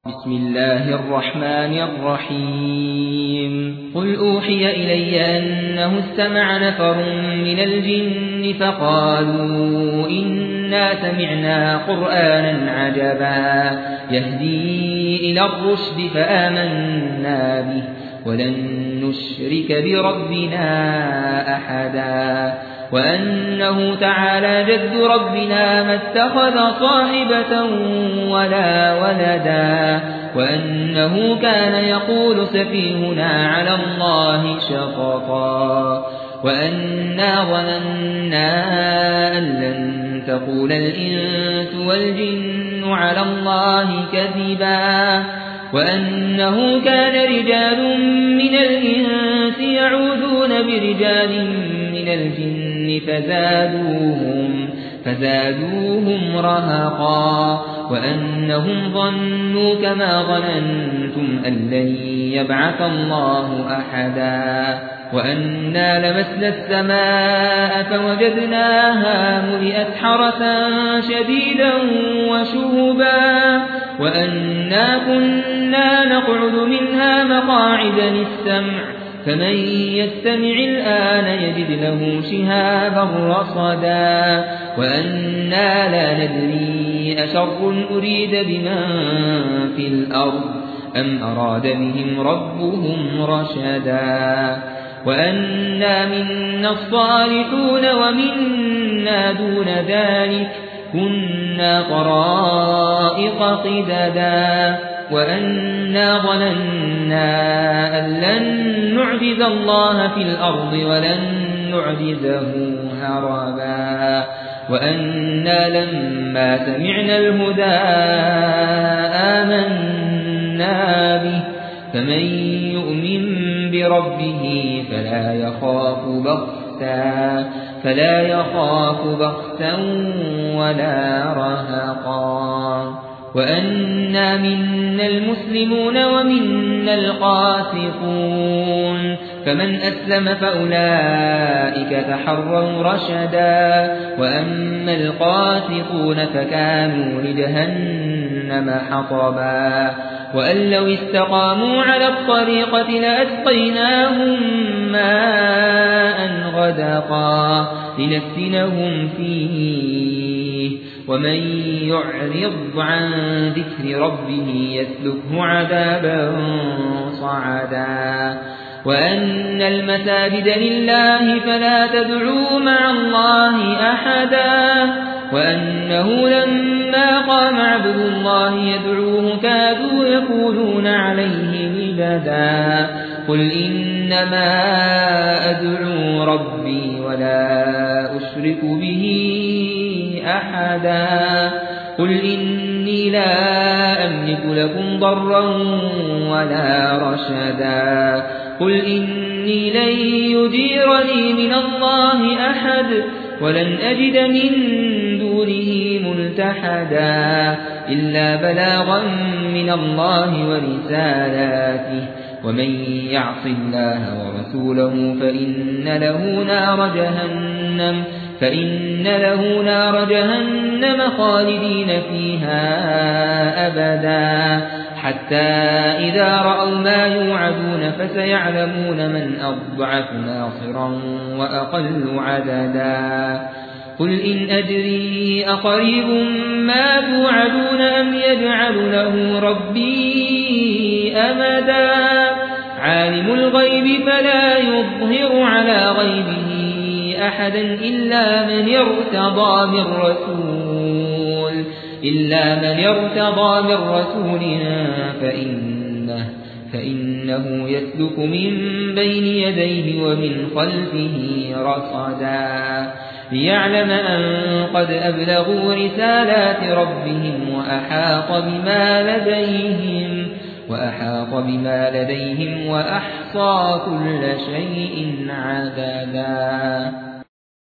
بسم الله الرحمن الرحيم قل أوحي إلي أنه استمع نفر من الجن فقالوا إنا سمعنا قرآنا عجبا يهدي إلى الرشد فآمنا به ولن نشرك بربنا أحدا وأنه تعالى جد ربنا ما اتخذ صاحبة ولا ولدا وأنه كان يقول سفيهنا على الله شططا وأنا ظننا أن لن تقول الإنس والجن على الله كذبا وأنه كان رجال من الإنس يعوذون برجال من الجن فزادوهم رهقا وأنهم ظنوا كما ظننتم أن لن يبعث الله أحدا وأنا لمسنا السماء فوجدناها ملئت حرسا شديدا وشهبا وأنا كنا نقعد منها مقاعد للسمع فمن يستمع الآن يجد له شهابا رصدا وأنا لا ندري أشر أريد بمن في الأرض أم أراد بهم ربهم رشدا وأنا منا الصالحون ومنا دون ذلك كنا طرائق قددا وأنا ظننا أن لن نعجز الله في الأرض ولن نعجزه هربا وأنا لما سمعنا الهدى آمنا به فمن يؤمن بربه فلا يخاف بخسا ولا رهقا وأنا منا المسلمون ومنا القاسطون فمن أسلم فأولئك تحروا رشدا وأما القاسطون فكانوا لجهنم حطبا وأن لو استقاموا على الطريقة لأسقيناهم ماء غدقا لنفتنهم فيه ومن يعرض عن ذكر ربه يسلكه عذابا صعدا وأن المساجد لله فلا تدعوا مع الله أحدا وأنه لما قام عبد الله يدعوه كادوا يكونون عليه لبدا قل إنما أدعو ربي ولا أشرك به أحدا قل إني لا أملك لكم ضرا ولا رشدا قل إني لن يجيرني من الله أحد ولن أجد من دونه ملتحدا إلا بلاغا من الله ورسالاته ومن يعص الله ورسوله فإن له نار جهنم خالدين فيها أبدا حتى إذا رأوا ما يوعدون فسيعلمون من أضعف ناصرا وأقل عددا قل إن أدري أقريب ما توعدون أم يجعل له ربي أمدا عالم الغيب فلا يظهر على غيبه أحدا إلا من ارتضى من رسول فإنه يسلك من بين يديه ومن خلفه رصدا ليعلم أن قد أبلغوا رسالات ربهم وأحاط بما لديهم وأحصى كل شيء عددا